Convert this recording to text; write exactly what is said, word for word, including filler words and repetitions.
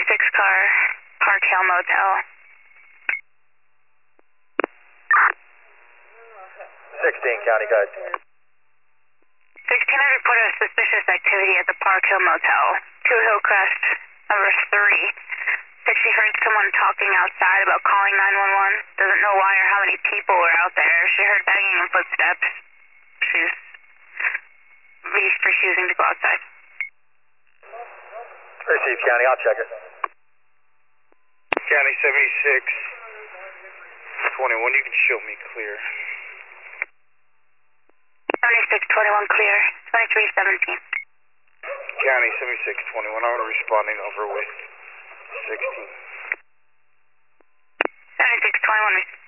seventy-six car, Park Hill Motel. sixteen, County Guide. sixteen hundred reported a suspicious activity at the Park Hill Motel, two Hillcrest, number three. Said she heard someone talking outside about calling nine one one. Doesn't know why or how many people were out there. She heard banging and footsteps. She's refusing to go outside. Received, County. I'll check it. County seventy-six twenty-one, you can show me clear. seventy-six twenty-one clear, twenty-three seventeen. County seventy-six twenty-one, I'm responding over with sixteen. seventy-six twenty-one.